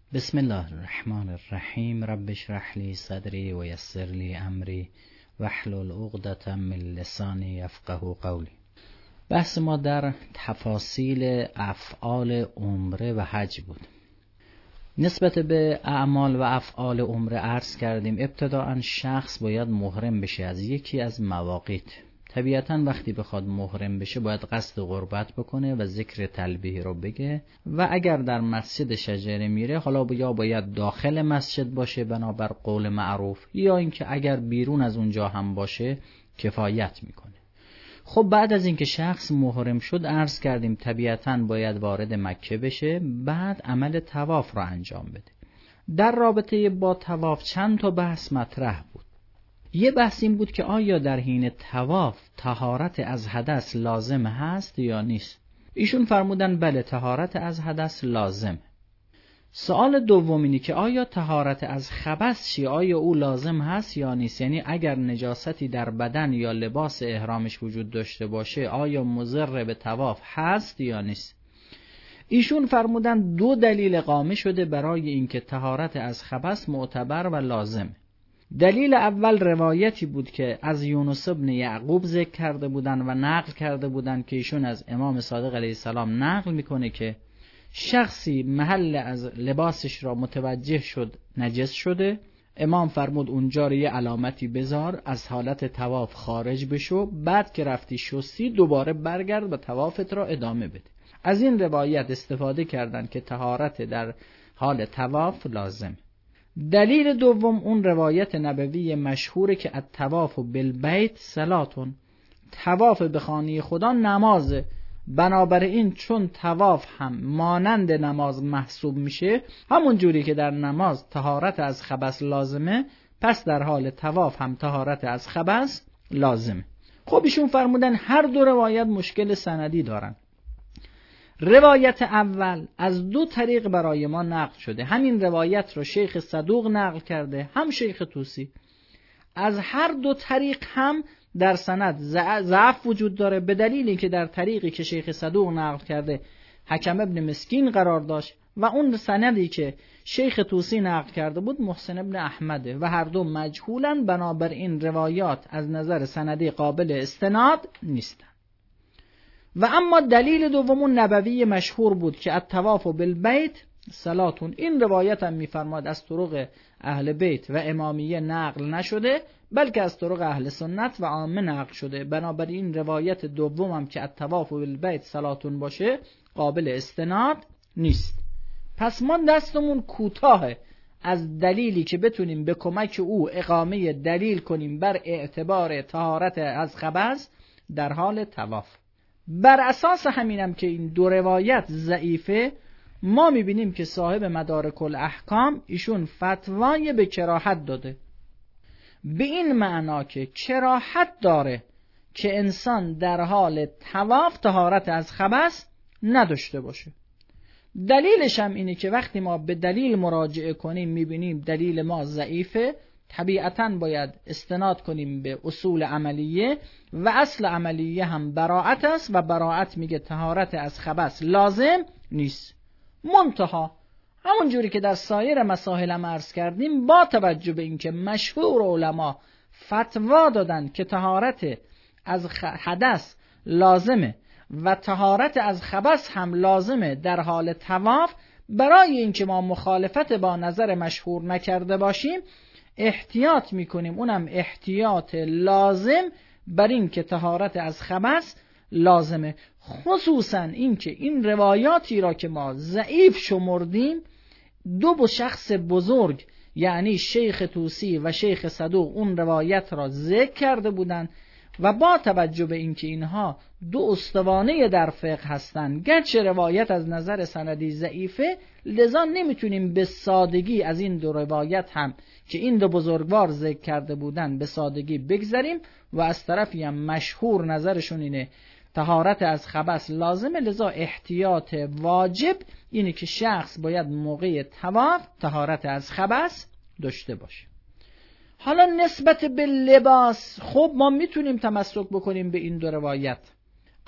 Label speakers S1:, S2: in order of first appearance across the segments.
S1: بسم الله الرحمن الرحیم. رب اشرح لی صدری و یسر لی امری واحلل عقدة من لسانی یفقهوا قولی. بحث ما در تفاصیل افعال عمره و حج بود. نسبت به اعمال و افعال عمره عرض کردیم ابتداءً شخص باید محرم بشه از یکی از مواقیت. طبیعتاً وقتی بخواد محرم بشه باید قصد قربت بکنه و ذکر تلبیه رو بگه و اگر در مسجد شجره میره حالا یا باید داخل مسجد باشه بنابر قول معروف یا اینکه اگر بیرون از اونجا هم باشه کفایت میکنه. خب بعد از اینکه شخص محرم شد عرض کردیم طبیعتاً باید وارد مکه بشه، بعد عمل طواف رو انجام بده. در رابطه با طواف چند تا بحث مطرح بود. یه بحث این بود که آیا در حین طواف طهارت از حدث لازم هست یا نیست. ایشون فرمودن بله طهارت از حدث لازم. سوال دوم اینه که آیا طهارت از خبث چیه؟ آیا او لازم هست یا نیست؟ یعنی اگر نجاستی در بدن یا لباس احرامش وجود داشته باشه آیا مضر به طواف هست یا نیست؟ ایشون فرمودن دو دلیل قائم شده برای اینکه طهارت از خبث معتبر و لازم. دلیل اول روایتی بود که از یونس ابن یعقوب ذکر کرده بودن و نقل کرده بودن که ایشون از امام صادق علیه السلام نقل میکنه که شخصی محل از لباسش را متوجه شد نجس شده، امام فرمود اونجا رو یه علامتی بذار، از حالت طواف خارج بشو، بعد که رفتی شستی دوباره برگرد و طوافت را ادامه بده. از این روایت استفاده کردن که طهارت در حال طواف لازم. دلیل دوم اون روایت نبوی مشهوره که الطواف بالبیت صلاتون، طواف به خانه خدا نمازه. بنابراین چون طواف هم مانند نماز محسوب میشه، همون جوری که در نماز طهارت از خبث لازمه، پس در حال طواف هم طهارت از خبث لازمه. خب ایشون فرمودن هر دو روایت مشکل سندی دارن. روایت اول از دو طریق برای ما نقل شده. همین روایت رو شیخ صدوق نقل کرده هم شیخ طوسی. از هر دو طریق هم در سند ضعف وجود داره، به دلیلی که در طریقی که شیخ صدوق نقل کرده حکم ابن مسکین قرار داشت و اون سندی که شیخ طوسی نقل کرده بود محسن ابن احمده و هر دو مجهولن. بنابراین روایات از نظر سندی قابل استناد نیستن. و اما دلیل دوم نبوی مشهور بود که الطواف بالبیت صلاتون. این روایت هم میفرماد از طرق اهل بیت و امامیه نقل نشده بلکه از طرق اهل سنت و عامه نقل شده. بنابراین روایت دوم هم که الطواف بالبیت صلاتون باشه قابل استناد نیست. پس ما دستمون کوتاه از دلیلی که بتونیم به کمک او اقامه دلیل کنیم بر اعتبار طهارت از خبث در حال طواف. بر اساس همینم که این دو روایت ضعیفه، ما میبینیم که صاحب مدارک الاحکام ایشون فتوای به کراهت داده، به این معنا که کراهت داره که انسان در حال طواف طهارت از خبث نداشته باشه. دلیلش هم اینه که وقتی ما به دلیل مراجعه کنیم میبینیم دلیل ما ضعیفه، طبیعتاً باید استناد کنیم به اصول عملیه و اصل عملیه هم براءت است و براءت میگه طهارت از خبث لازم نیست. منتها همون جوری که در سایر مسائل هم عرض کردیم با توجه به اینکه مشهور علما فتوا دادن که طهارت از حدث لازمه و طهارت از خبث هم لازمه در حال طواف، برای اینکه ما مخالفت با نظر مشهور نکرده باشیم احتیاط میکنیم، اونم احتیاط لازم بر این که طهارت از خبث لازمه. خصوصا اینکه این روایاتی را که ما ضعیف شمردیم دو شخص بزرگ یعنی شیخ طوسی و شیخ صدوق اون روایت را ذکر کرده بودند و با توجه به اینکه اینها دو استوانه در فقه هستند گرچه روایت از نظر سندی ضعیفه، لذا نمیتونیم به سادگی از این دو روایت هم که این دو بزرگوار ذکر کرده بودند به سادگی بگذریم و از طرفی هم مشهور نظرشون اینه طهارت از خبث لازمه. لذا احتیاط واجب اینه که شخص باید موقع طواف طهارت از خبث داشته باشه. حالا نسبت به لباس، خب ما میتونیم تمسک بکنیم به این دو روایت،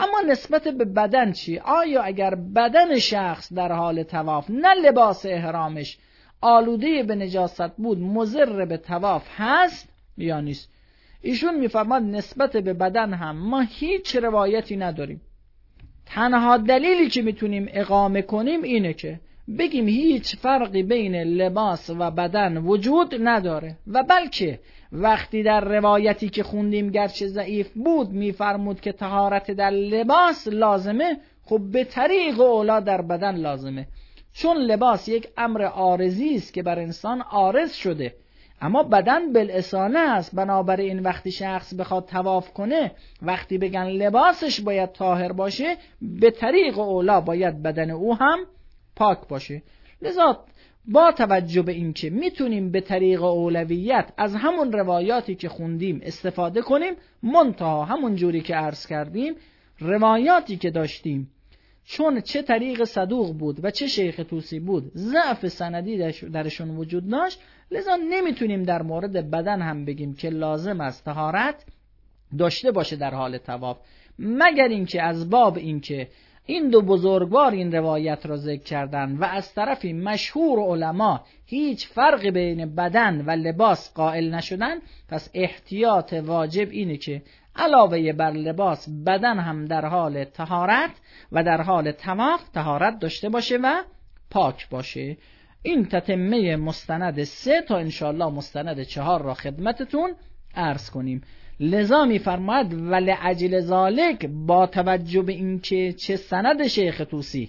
S1: اما نسبت به بدن چی؟ آیا اگر بدن شخص در حال طواف نه لباس احرامش آلوده به نجاست بود مضر به طواف هست یا نیست؟ ایشون میفرماد نسبت به بدن هم ما هیچ روایتی نداریم. تنها دلیلی که میتونیم اقامه کنیم اینه که بگیم هیچ فرقی بین لباس و بدن وجود نداره، و بلکه وقتی در روایتی که خوندیم گرچه ضعیف بود میفرمود که طهارت در لباس لازمه، خب به طریق اولا در بدن لازمه، چون لباس یک امر عارضی است که بر انسان عارض شده، اما بدن بالاصاله است. بنابراین وقتی شخص بخواد طواف کنه، وقتی بگن لباسش باید طاهر باشه، به طریق اولا باید بدن او هم پاک باشه. لذا با توجه به این که میتونیم به طریق اولویت از همون روایاتی که خوندیم استفاده کنیم، منتها همون جوری که عرض کردیم روایاتی که داشتیم چون چه طریق صدوق بود و چه شیخ طوسی بود ضعف سندی درشون وجود داشت، لذا نمیتونیم در مورد بدن هم بگیم که لازم است طهارت داشته باشه در حال طواف، مگر اینکه از باب اینکه این دو بزرگوار این روایت را ذکر کردن و از طرفی مشهور علما هیچ فرقی بین بدن و لباس قائل نشدن، پس احتیاط واجب اینه که علاوه بر لباس بدن هم در حال طهارت و در حال طواف طهارت داشته باشه و پاک باشه. این تتمه مستند 3 تا انشاءالله مستند 4 را خدمتتون عرض کنیم. لذا می‌فرماید ولعجل ذالک، با توجه به اینکه چه سند شیخ طوسی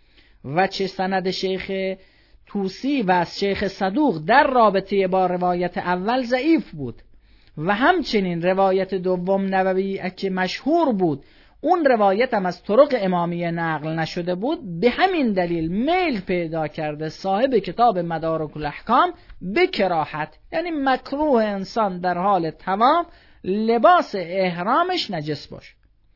S1: و چه سند شیخ طوسی و از شیخ صدوق در رابطه با روایت اول ضعیف بود و همچنین روایت دوم نووی که مشهور بود اون روایت هم از طرق امامیه نقل نشده بود، به همین دلیل میل پیدا کرده صاحب کتاب مدارک الاحکام به کراهت، یعنی مکروه انسان در حال طواف لباس احرامش نجس باشه.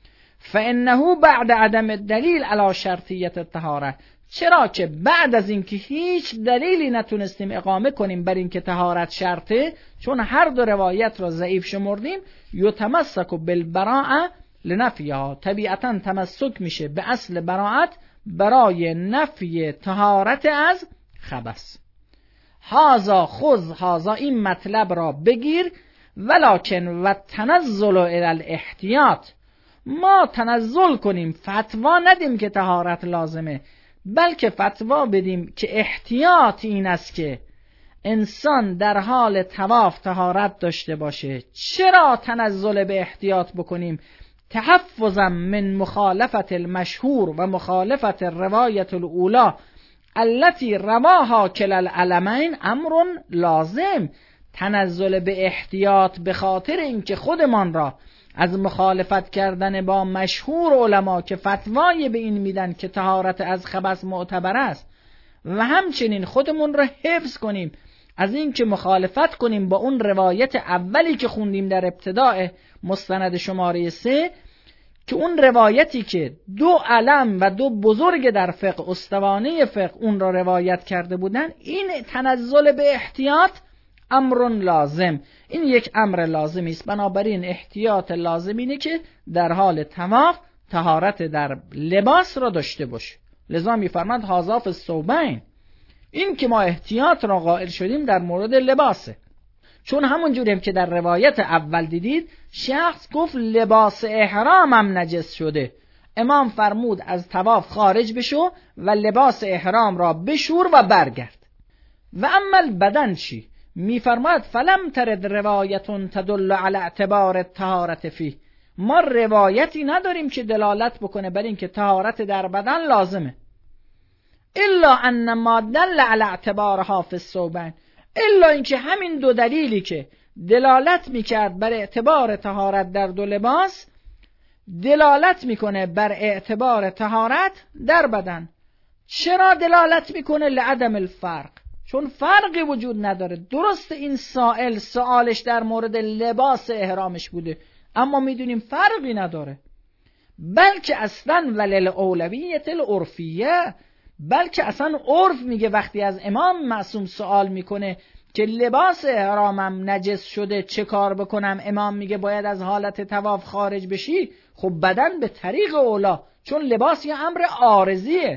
S1: فانه بعد عدم الدلیل علی شرطیت الطهاره، چرا که بعد از اینکه هیچ دلیلی نتونستیم اقامه کنیم بر اینکه طهارت شرطه، چون هر دو روایت را ضعیف شمردیم، یتمسک بالبراءه لنفیها، طبیعتا تمسک میشه به اصل براءت برای نفی طهارت از خبث. هازا خذ هازا، این مطلب را بگیر، ولکن و تنزل الی الاحتیاط، ما تنزل کنیم، فتوا ندیم که طهارت لازمه، بلکه فتوا بدیم که احتیاط این است که انسان در حال طواف طهارت داشته باشه. چرا تنزل به احتیاط بکنیم؟ تحفظا من مخالفت المشهور و مخالفت الروایت الاولا التي رواها کلا العلمین امر لازم. تنزل به احتیاط به خاطر اینکه خودمان را از مخالفت کردن با مشهور علما که فتوای به این میدن که طهارت از خبث معتبر است، و همچنین خودمون را حفظ کنیم از این که مخالفت کنیم با اون روایت اولی که خوندیم در ابتداء مستند شماره 3، که اون روایتی که دو علم و دو بزرگ در فقه استوانه فقه اون را روایت کرده بودن، این تنزل به احتیاط امر لازم، این یک امر لازمی است. بنابراین احتیاط لازم اینه که در حال طواف طهارت در لباس را داشته باشه. لذا می‌فرماید هذا فی الثوبین، این که ما احتیاط را قائل شدیم در مورد لباسه، چون همون جوری هم که در روایت اول دیدید شخص گفت لباس احرامم نجس شده، امام فرمود از طواف خارج بشو و لباس احرام را بشور و برگرد. و اما البدن چی؟ میفرماید فلم ترد روایتون تدل علی اعتبار الطهارت فیه، ما روایتی نداریم که دلالت بکنه بر این که طهارت در بدن لازمه، الا ان ما دل علی اعتبارها فی الثوبین، الا اینکه همین دو دلیلی که دلالت میکرد بر اعتبار طهارت در دو لباس دلالت میکنه بر اعتبار طهارت در بدن. چرا دلالت میکنه؟ لعدم الفرق، چون فرقی وجود نداره. درست این سائل سوالش در مورد لباس احرامش بوده، اما میدونیم فرقی نداره، بلکه اصلا ولل اولویت العرفیه، بلکه اصلا عرف میگه وقتی از امام معصوم سوال میکنه که لباس احرامم نجس شده چه کار بکنم، امام میگه باید از حالت طواف خارج بشی، خب بدن به طریق اولا، چون لباس یه امر عارضیه.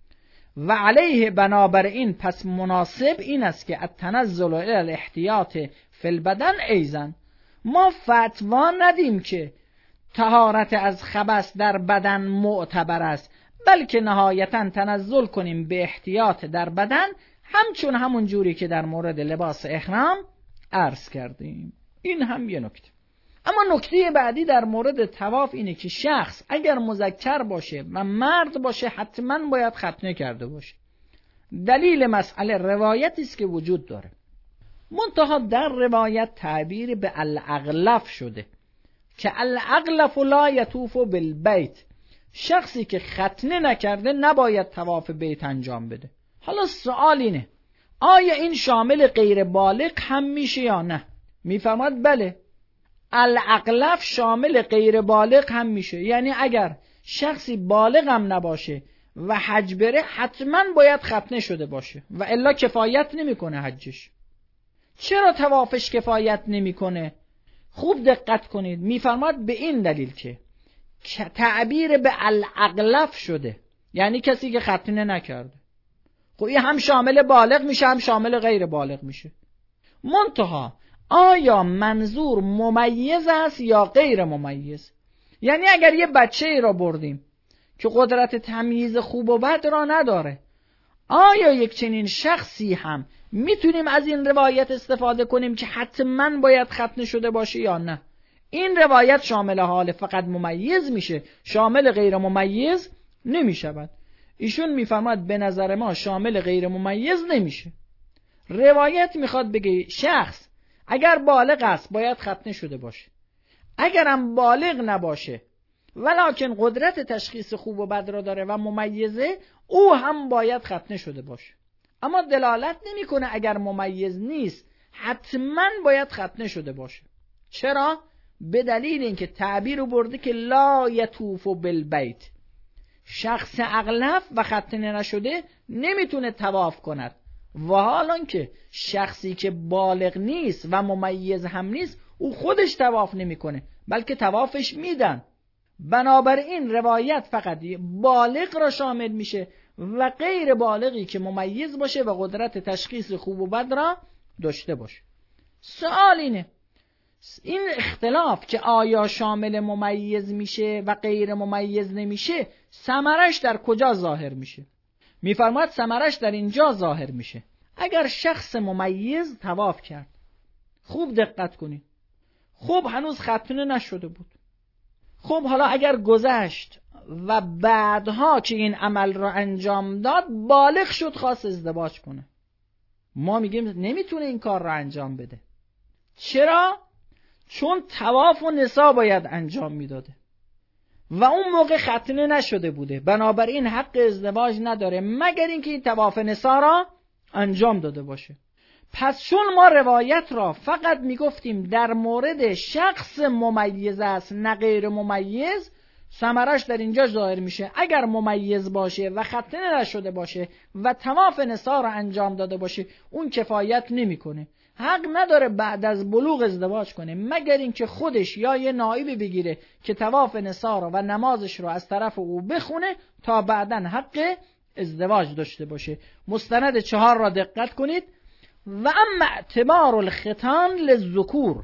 S1: و علیه بنابراین پس مناسب این است که التنزل الی الاحتیاط فی البدن ایضا، ما فتوا ندیم که طهارت از خبث در بدن معتبر است، بلکه نهایتا تنزل کنیم به احتیاط در بدن، همچون همون جوری که در مورد لباس احرام عرض کردیم. این هم یه نکته. اما نکته بعدی در مورد طواف اینه که شخص اگر مذکر باشه و مرد باشه حتما باید ختنه کرده باشه. دلیل مسئله روایتی است که وجود داره، منتها در روایت تعبیر به الاغلف شده که الاغلف لا یطوف بالبیت، شخصی که ختنه نکرده نباید طواف بیت انجام بده. حالا سوال اینه آیا این شامل غیر بالغ هم میشه یا نه؟ میفرماد بله، الاغلف شامل غیر بالغ هم میشه، یعنی اگر شخصی بالغ هم نباشه و حج بره حتما باید ختنه شده باشه و الا کفایت نمیکنه حجش. چرا طوافش کفایت نمیکنه؟ خوب دقت کنید، میفرماد به این دلیل که تعبیر به الاغلف شده، یعنی کسی که ختنه نکرده. خب این هم شامل بالغ میشه هم شامل غیر بالغ میشه. منتها آیا منظور ممیز است یا غیر ممیز؟ یعنی اگر یه بچه ای را بردیم که قدرت تمییز خوب و بد را نداره، آیا یک چنین شخصی هم میتونیم از این روایت استفاده کنیم که حتما باید ختنه شده باشه یا نه؟ این روایت شامل حال فقط ممیز میشه، شامل غیر ممیز نمیشود. ایشون میفرماد به نظر ما شامل غیر ممیز نمیشه. روایت میخواد بگه شخص اگر بالغ است باید ختنه شده باشه، اگرم بالغ نباشه ولکن قدرت تشخیص خوب و بد را داره و ممیزه، او هم باید ختنه شده باشه. اما دلالت نمیکنه اگر ممیز نیست حتما باید ختنه شده باشه. چرا؟ به دلیل اینکه تعبیر رو برده که لا یطوف بالبیت، شخص اغلف و ختنه نشده نمیتونه طواف کند، و حالا که شخصی که بالغ نیست و ممیز هم نیست او خودش طواف نمیکنه بلکه طوافش میدن. بنابراین روایت فقط بالغ را شامل میشه و غیر بالغی که ممیز باشه و قدرت تشخیص خوب و بد را داشته باشه. سوال اینه این اختلاف که آیا شامل ممیز میشه و غیر ممیز نمیشه ثمرش در کجا ظاهر میشه؟ میفرماید ثمرش در اینجا ظاهر میشه اگر شخص ممیز طواف کرد. خوب دقت کنید، خب هنوز ختنه نشده بود، خب حالا اگر گذشت و بعدها که این عمل را انجام داد بالغ شد خواست ازدواج کنه، ما میگیم نمیتونه این کار را انجام بده. چرا؟ چون طواف و نسا باید انجام میداده و اون موقع ختنه نشده بوده، بنابراین حق ازدواج نداره مگر اینکه این طواف نسا را انجام داده باشه. پس چون ما روایت را فقط میگفتیم در مورد شخص ممیز است نه غیر ممیز، ثمرش در اینجا ظاهر میشه اگر ممیز باشه و ختنه نشده باشه و طواف نسا را انجام داده باشه اون کفایت نمیکنه، حق نداره بعد از بلوغ ازدواج کنه مگر اینکه خودش یا یه نائبی بگیره که طواف نسا را و نمازش را از طرف او بخونه تا بعداً حق ازدواج داشته باشه. مستند 4 را دقت کنید. و اما اعتبار الختان للذکور،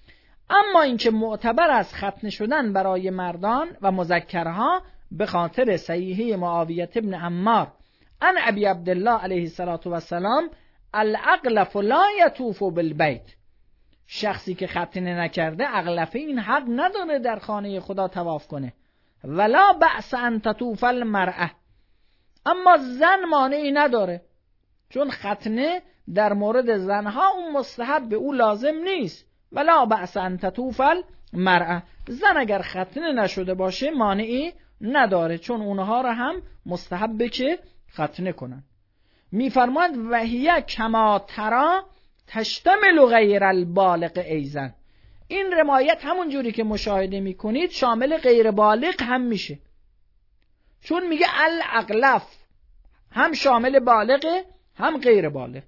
S1: اما اینکه معتبر از ختنه شدن برای مردان و مذکرها به خاطر صحیحه معاویه ابن عمار عن ابی عبدالله علیه السلام الاغلف لا یطوف بالبیت، شخصی که ختنه نکرده اغلفه این حق نداره در خانه خدا طواف کنه. ولا بأس ان تطوف المرأه، اما زن مانعی نداره، چون ختنه در مورد زنها اون مستحب به او لازم نیست. ولا بأس ان تطوف المرأه، زن اگر ختنه نشده باشه مانعی نداره، چون اونها را هم مستحبه که ختنه کنن. میفرماید وهیه کما ترا تشتمل غیر البالغ ایضا، این روایت همون جوری که مشاهده میکنید شامل غیر بالغ هم میشه، چون میگه الاغلف هم شامل بالغه هم غیر بالغ.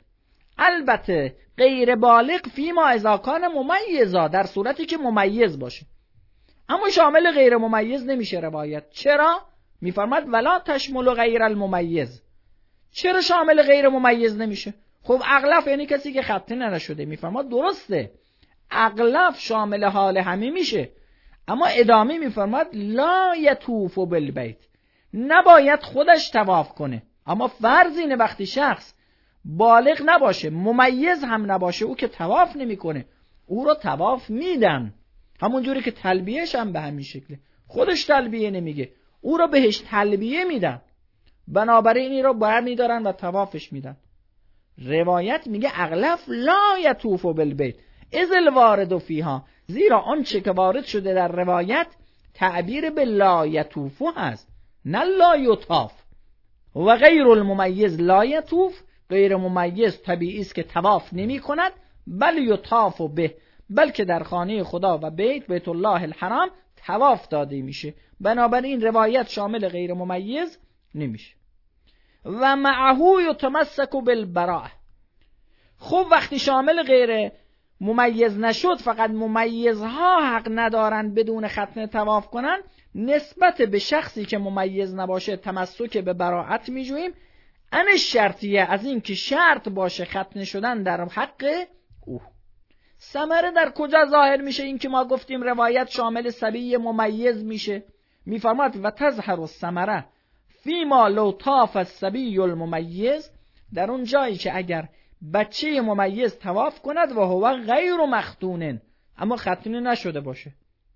S1: البته غیر بالغ فیما اذا کان ممیزا، در صورتی که ممیز باشه. اما شامل غیر ممیز نمیشه روایت. چرا؟ میفرماد ولا تشمل غیر الممیز. چرا شامل غیر ممیز نمیشه؟ خب اغلف یعنی کسی که ختنه نشده. میفرماد درسته اغلف شامل حال همه میشه، اما ادامه میفرماد لا یطوف بالبیت، نباید خودش طواف کنه. اما فرض اینه وقتی شخص بالغ نباشه، ممیز هم نباشه، او که طواف نمیکنه، او رو طواف میدن. همون جوری که تلبیهش هم به همین شکله، خودش تلبیه نمیگه، او رو بهش تلبیه میدن، بنابراین این رو برمیدارن و طوافش میدن. روایت میگه اغلف لا یطوف بالبیت اذ الوارد فیها، زیرا آنچه که وارد شده در روایت تعبیر به لا یطوف هست، نه لا یطاف. و غیر الممیز لا یطوف، غیر ممیز طبیعی است که طواف نمی کند، بل یطاف به، بلکه در خانه خدا و بیت الله الحرام طواف داده میشه. بنابراین روایت شامل غیر ممیز نمیشه. و معه یتمسک بالبراءه. خب وقتی شامل غیر ممیز نشد، فقط ممیزها حق ندارن بدون ختنه طواف کنن، نسبت به شخصی که ممیز نباشه تمسک به براءت میجوییم. ان شرطیه، از این که شرط باشه ختنه شدن در حق او. ثمره در کجا ظاهر میشه؟ این که ما گفتیم روایت شامل صبی ممیز میشه. میفرماد و تظهر الثمره فیما لو طاف الصبی الممیز، در اون جایی که اگر بچه ممیز طواف کند و هو غیر مختون، اما ختنه نشده باشه،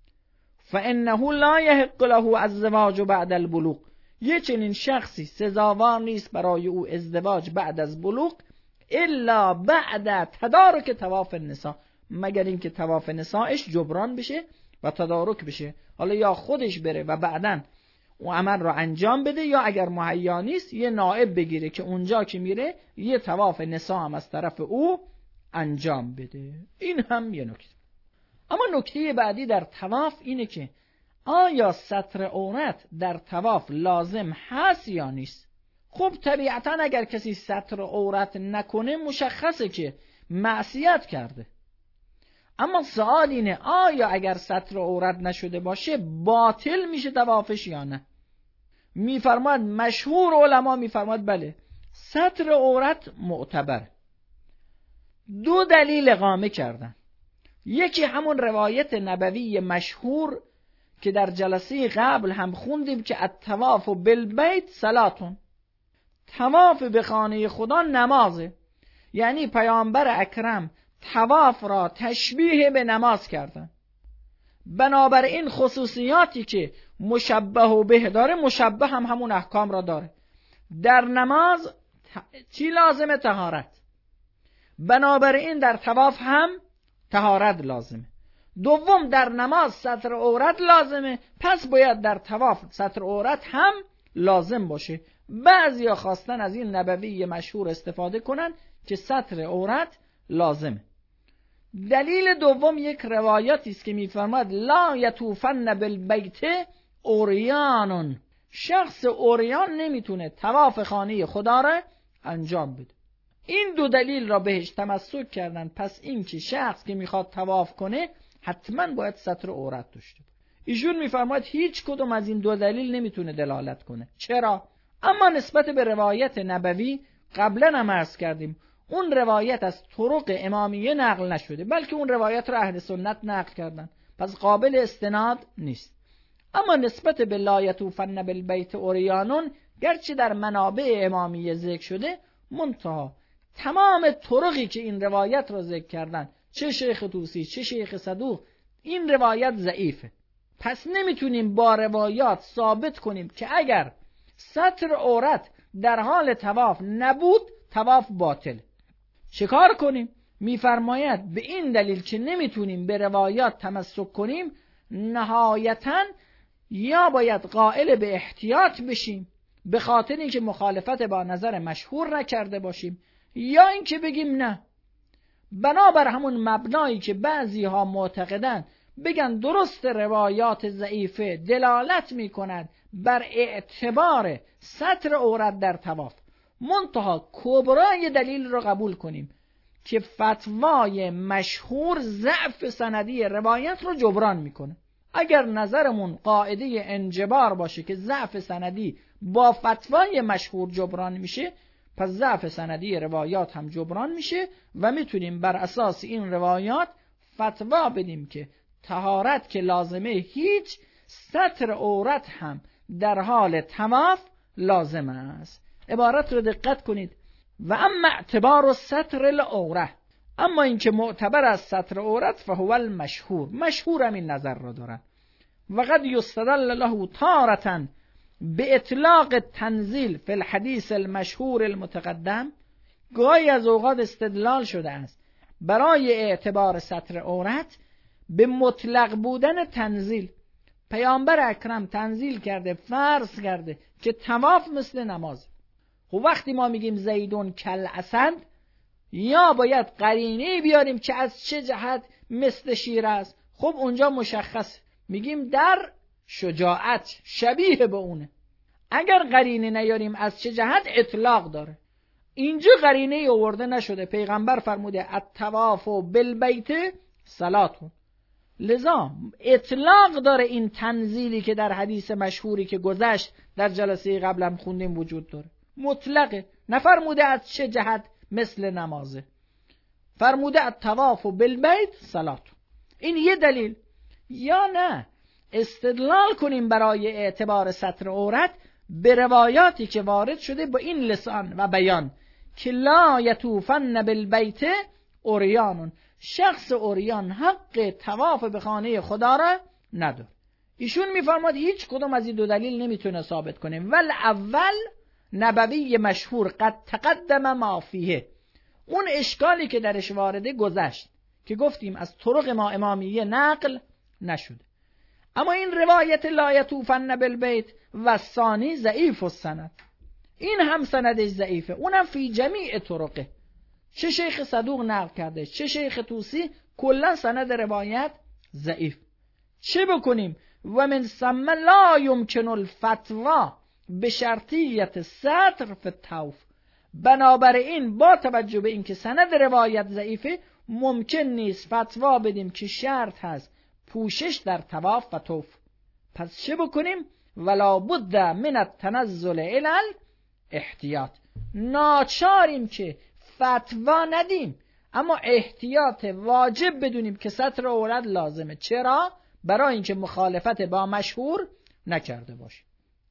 S1: فانه لا یحق له الزواج بعد البلوغ، یه چنین شخصی سزاوار نیست برای او ازدواج بعد از بلوغ، الا بعد تدارک طواف النساء، مگر اینکه طواف نسائش جبران بشه و تدارک بشه، حالا یا خودش بره و بعدن اون عمل رو انجام بده، یا اگر مهیا نیست یه نائب بگیره که اونجا که میره یه طواف نساء هم از طرف او انجام بده. این هم یه نکته. اما نکته بعدی در طواف اینه که آیا ستر عورت در طواف لازم هست یا نیست؟ خب طبیعتا اگر کسی ستر عورت نکنه مشخصه که معصیت کرده. اما سوال اینه آیا اگر ستر عورت نشده باشه باطل میشه طوافش یا نه؟ میفرماد مشهور علما میفرماد بله، ستر عورت معتبر. دو دلیل اقامه کردن. یکی همون روایت نبوی مشهور که در جلسه قبل هم خوندیم که الطواف بالبیت صلاتون، طواف به خانه خدا نمازه. یعنی پیامبر اکرم طواف را تشبیه به نماز کردن. بنابراین خصوصیاتی که مشبه به داره، مشبه هم همون احکام را داره. در نماز چی لازمه؟ طهارت. بنابراین در طواف هم طهارت لازمه. دوم در نماز ستر عورت لازمه، پس باید در طواف ستر عورت هم لازم باشه. بعضیا خواستن از این نبوی مشهور استفاده کنن که ستر عورت لازمه. دلیل دوم یک روایاتی است که میفرماد لا یطوفن بالبیت اوریان، شخص اوریان نمیتونه طواف خانه خدا را انجام بده. این دو دلیل را بهش تمسک کردن. پس این که شخص که میخواد طواف کنه حتما باید ستر عورت داشته باشه. ایشون میفرماید هیچ کدوم از این دو دلیل نمیتونه دلالت کنه. چرا؟ اما نسبت به روایت نبوی قبلا هم عرض کردیم اون روایت از طرق امامیه نقل نشده، بلکه اون روایت را اهل سنت نقل کردن، پس قابل استناد نیست. اما نسبت به لا یطوفن بالبیت اوریانون گرچه در منابع امامیه ذکر شده، منتها تمام طرقی که این روایت را ذکر کردن، چه شیخ طوسی چه شیخ صدوق، این روایت ضعیفه. پس نمیتونیم با روایات ثابت کنیم که اگر ستر عورت در حال طواف نبود طواف باطل. چیکار کنیم؟ میفرماید به این دلیل که نمیتونیم به روایات تمسک کنیم، نهایتاً یا باید قائل به احتیاط بشیم به خاطر اینکه مخالفت با نظر مشهور نکرده باشیم، یا اینکه بگیم نه، بنابر همون مبنایی که بعضی ها معتقدن بگن درست روایات ضعیفه دلالت میکنند بر اعتبار ستر عورت در طواف، منتها کبرای دلیل رو قبول کنیم که فتوای مشهور ضعف سندی روایت رو جبران میکنه.
S2: اگر نظرمون قاعده انجبار باشه که ضعف سندی با فتوای مشهور جبران میشه، پس ضعف سندی روایات هم جبران میشه و میتونیم بر اساس این روایات فتوا بدیم که طهارت که لازمه، هیچ ستر عورت هم در حال طواف لازم است. عبارت رو دقت کنید. و اما اعتبار و ستر العوره، اما این که معتبر از ستر عورت فهو المشهور، مشهور هم این نظر رو دارن. و قد یستدل له تارة به اطلاق تنزیل فی الحدیث المشهور المتقدم، گاهی از اوقات استدلال شده است برای اعتبار ستر عورت به مطلق بودن تنزیل. پیامبر اکرم تنزیل کرده، فرض کرده که طواف مثل نماز. خب وقتی ما میگیم زیدون کل اسد، یا باید قرینه بیاریم که از چه جهت مثل شیر است. خب اونجا مشخص میگیم در شجاعت شبیه به اونه. اگر قرینه نیاریم از چه جهت، اطلاق داره. اینجا قرینه آورده نشده. پیغمبر فرموده الطواف بالبیت صلاتون. لذا اطلاق داره این تنزیلی که در حدیث مشهوری که گذشت در جلسه قبلم خوندیم وجود داره. مطلقه، نفرموده از چه جهت مثل نمازه، فرموده الطواف بالبیت صلاتون. این یه دلیل. یا نه استدلال کنیم برای اعتبار ستر عورت به روایاتی که وارد شده با این لسان و بیان که لا یطوفن بالبیت عریان، شخص عریان حق طواف به خانه خدا را نداره. ایشون میفرماد هیچ کدوم از این دو دلیل نمیتونه ثابت کنه. ول اول نبوی مشهور قد تقدم ما فیه، اون اشکالی که درش وارده گذشت که گفتیم از طرق ما امامیه نقل نشده. اما این روایت لا یطوفن بالبیت و ثانی ضعیف السند، این هم سندش ضعیفه، اونم فی جمیع طرقه، چه شیخ صدوق نقل کرده چه شیخ طوسی، کلا سند روایت ضعیف. چه بکنیم؟ و من ثم لا یمکن الفتوا به شرطیت ستر فی الطواف، بنابراین با توجه به اینکه سند روایت ضعیفه ممکن نیست فتوا بدیم که شرط هست پوشش در طواف و طوف. پس چه بکنیم؟ ولا بد من التنزل الی الاحتیاط، ناچاریم که فتوا ندیم اما احتیاط واجب بدونیم که ستر عورت لازمه. چرا؟ برای اینکه مخالفت با مشهور نکرده باشیم.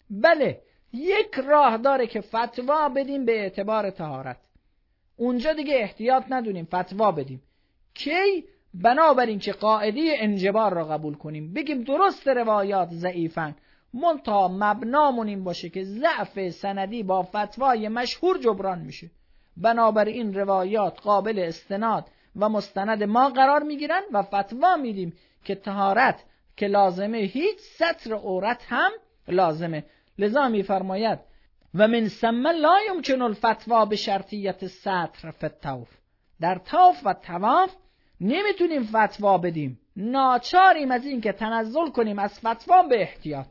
S2: بله یک راه داره که فتوا بدیم به اعتبار طهارت، اونجا دیگه احتیاط ندونیم، فتوا بدیم. کی؟ بنابراین که قاعده انجبار را قبول کنیم، بگیم درست روایات ضعیفن، منتها مبنامون این باشه که ضعف سندی با فتوای مشهور جبران میشه، بنابراین روایات قابل استناد و مستند ما قرار میگیرن و فتوا میدیم که طهارت که لازمه، هیچ ستر عورت هم لازمه. لذا میفرماید و من ثم لا یمکن الفتوا به شرطیت ستر فی الطواف، در طواف و طواف نمیتونیم فتوا بدیم، ناچاریم از این که تنزل کنیم از فتوا به احتیاط،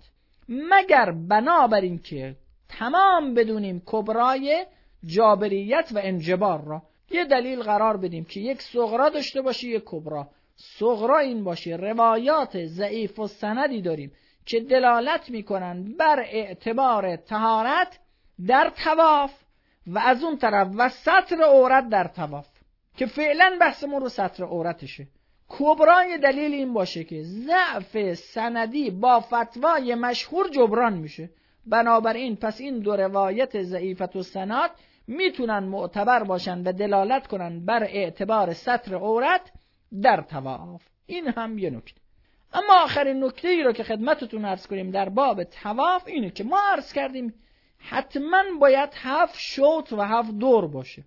S2: مگر بنابراین که تمام بدونیم کبرای جابریت و انجبار را. یه دلیل قرار بدیم که یک صغرا داشته باشه یک کبرا. صغرا این باشه روایات ضعیف و سندی داریم که دلالت میکنن بر اعتبار طهارت در طواف و از اون طرف و ستر عورت در طواف، که فعلا بحثمون رو ستر عورتشه. کبرای دلیل این باشه که ضعف سندی با فتوای مشهور جبران میشه، بنابراین پس این دو روایت ضعیفت و سند میتونن معتبر باشن و دلالت کنن بر اعتبار ستر عورت در طواف. این هم یه نکته. اما آخرین نکته ای رو که خدمتتون عرض کنیم در باب طواف اینه که ما عرض کردیم حتما باید 7 شوط و 7 دور باشه.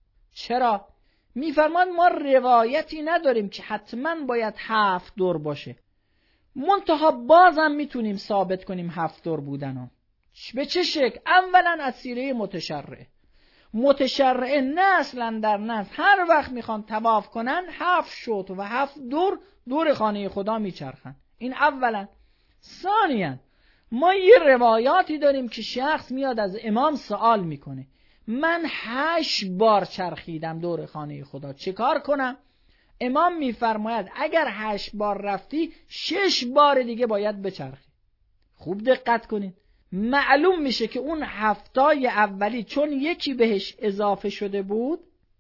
S2: چرا؟ میفرمان ما روایتی نداریم که حتما باید 7 دور باشه، منتها بازم میتونیم ثابت کنیم 7 دور بودن. به چه شکل؟ اولا از سیره متشرعه نه اصلا در نص هر وقت میخوان طواف کنن 7 شوط و 7 دور خانه خدا میچرخن. این اولا. ثانیا ما یه روایاتی داریم که شخص میاد از امام سوال میکنه من 8 بار چرخیدم دور خانه خدا، چه کار کنم؟ امام میفرماید اگر 8 بار رفتی 6 بار دیگه باید بچرخی. خوب دقت کنید، معلوم میشه که اون 7 اولی چون یکی بهش اضافه شده بود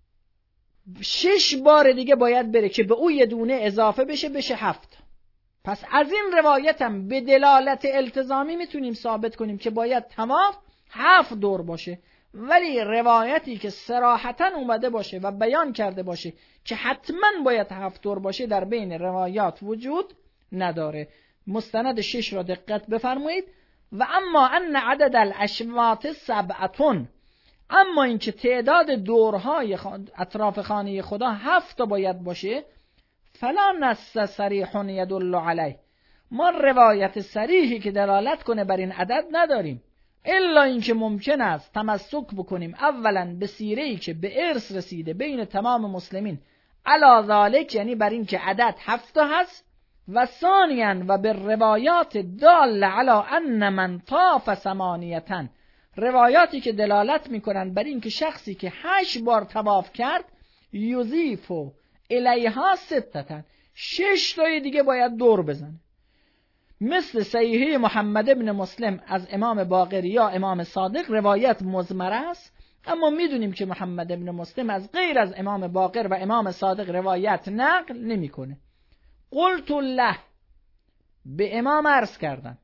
S2: 6 بار دیگه باید بره که به او یه دونه اضافه بشه 7. پس از این روایتم به دلالت التزامی میتونیم ثابت کنیم که باید طواف 7 دور باشه، ولی روایتی که صراحتاً اومده باشه و بیان کرده باشه که حتماً باید 7 دور باشه در بین روایات وجود نداره. مستند 6 را دقت بفرمایید. و اما ان عدد الاشواط 7، اما اینکه تعداد دورهای اطراف خانه خدا 7 باید باشه، فلا نص صریح یدل علیه، ما روایت صریحی که دلالت کنه بر این عدد نداریم، الا اینکه ممکن است تمسک بکنیم اولا به سیره‌ای که به ارث رسیده بین تمام مسلمین علی ذالک، یعنی بر این که عدد 7 هست، و ثانیاً و به روایات دال علی ان من طاف 8، روایاتی که دلالت میکنن بر این که شخصی که 8 بار طواف کرد یضیف الیها 6، 6 تای دیگه دور دور بزنه. مثل صحیحه محمد ابن مسلم از امام باقری یا امام صادق روایت مضمره است، اما میدونیم که محمد ابن مسلم از غیر از امام باقر و امام صادق روایت نقل نمیکنه. قلت له، به امام عرض کردم،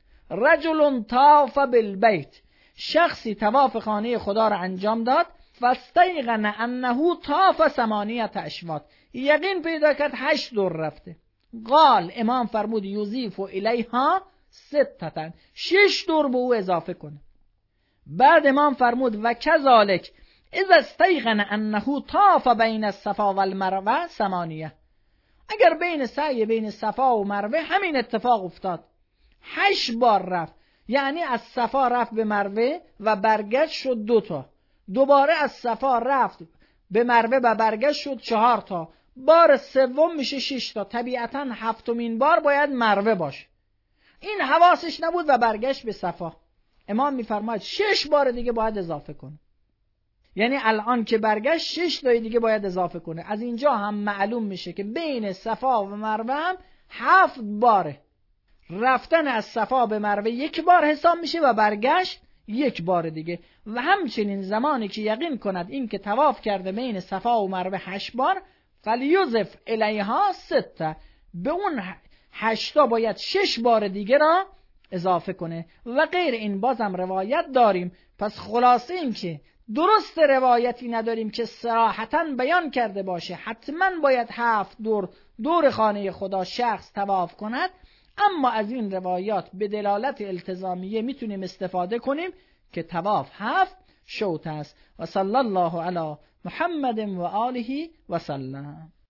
S2: رجل طاف بالبیت، شخصی طواف خانه خدا را انجام داد، فاستیقن انه طاف 8 اشواط، یقین پیدا کرد 8 دور رفته. قال، امام فرمود یضیف الیها 6، 6 دور به او اضافه کنه. بعد امام فرمود و کذالک اذا استیقن انه طاف بین الصفا والمروه 8، اگر بین سعی بین صفا و مروه همین اتفاق افتاد، 8 بار رفت، یعنی از صفا رفت به مروه و برگشت شد 2 تا، دوباره از صفا رفت به مروه و برگشت شد 4 تا، بار سوم میشه 6 تا، طبیعتاً 7مین بار باید مروه باشه. این حواسش نبود و برگشت به صفا. امام میفرماید 6 بار دیگه باید اضافه کنه، یعنی الان که برگشت 6 تا دیگه باید اضافه کنه. از اینجا هم معلوم میشه که بین صفا و مروه هم 7 باره. رفتن از صفا به مروه 1 بار حساب میشه و برگشت 1 بار دیگه. و همچنین زمانی که یقین کند این که طواف کرده بین صفا و مروه 8 بار، فلیضف الیها 6، به اون 8 باید 6 بار دیگه را اضافه کنه و غیر این بازم روایت داریم. پس خلاصه این که درست روایتی نداریم که صراحتاً بیان کرده باشه حتما باید 7 دور دور خانه خدا شخص طواف کند، اما از این روایات به دلالت التزامیه میتونیم استفاده کنیم که طواف 7 شوط است. و صلی الله علی محمد و آله و سلم.